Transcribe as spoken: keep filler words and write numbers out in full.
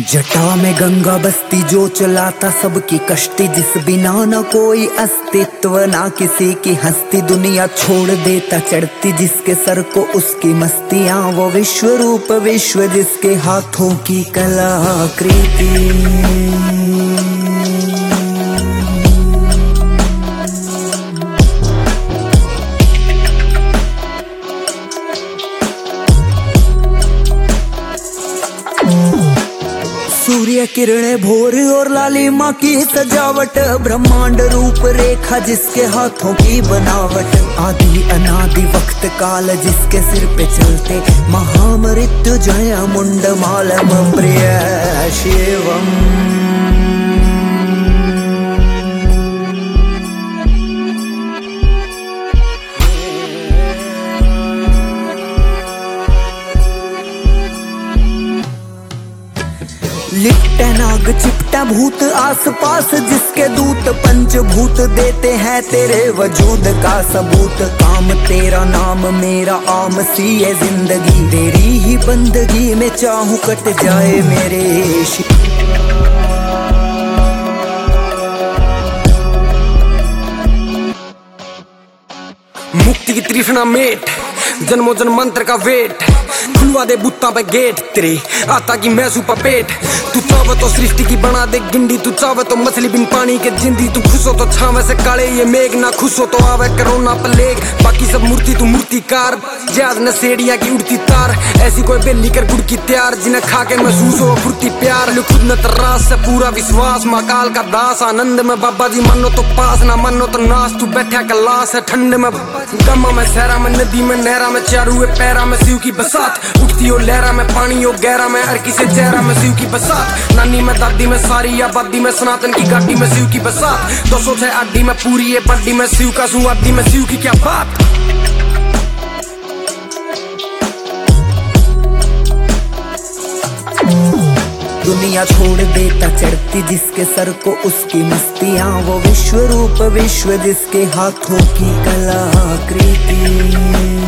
जटा में गंगा बसती जो चलाता सबकी कश्ती, जिस बिना न कोई अस्तित्व ना किसी की हस्ती, दुनिया छोड़ देता चढ़ती जिसके सर को उसकी मस्तियां, वो विश्व रूप विश्व जिसके हाथों की कलाकृति। सूर्य किरणें भोर और लालिमा की सजावट, ब्रह्मांड रूप रेखा जिसके हाथों की बनावट, आदि अनादि वक्त काल जिसके सिर पे चलते, महामृत्युंजय मुंडमालम प्रिय शिवम। लिपटे नाग चिपटा भूत आसपास जिसके दूत, पंचभूत देते हैं तेरे वजूद का सबूत, काम तेरा नाम मेरा आम सी है जिंदगी, तेरी ही बंदगी में चाहूं कट जाए मेरे इश्क। मुक्ति की तृष्णा मेट, जन्मों जन्म मंत्र का वेट, खुलवा दे बुत्ता पे गेट तेरे आता की मैं सुपा पेट। तू चावे तो सृष्टि की बना दे गिंडी, तू चावे तो मछली बिन पानी के जिंदी, तू खुश हो तो छावे से काले ये मेघ, ना खुश हो तो आवे करोना प्लेग, बाकी सब मूर्ति तू मूर्तिकार, याद न सेड़िया की उड़ती तार, ऐसी कोई बेली कर गुड़ की तैयार, जिन्हें खा के महसूस हो फुर्ती प्यार, खुद न तर्रास से पूरा विश्वास, माँ काल का दास आनंद में बाबा जी, मानो तो पास ना मानो तो नाश, तू बैठा कलास है ठंड में गमा में सहरा में नदी में नहरा में, चारू पैरा में शिव की बसात, उठती हो लहरा में पानी हो गहरा में, हर किसी चेहरा में शिव की बसात, नानी में दादी में सारी आबादी में, सनातन की गाड़ी में शिव की बसात, दो सौ छह आडी में पूरी है बड्डी में, शिव का सू आदि में शिव की क्या बात। दुनिया छोड़ देता चढ़ती जिसके सर को उसकी मस्तियां, वो विश्व रूप विश्व जिसके हाथों की कलाकृति।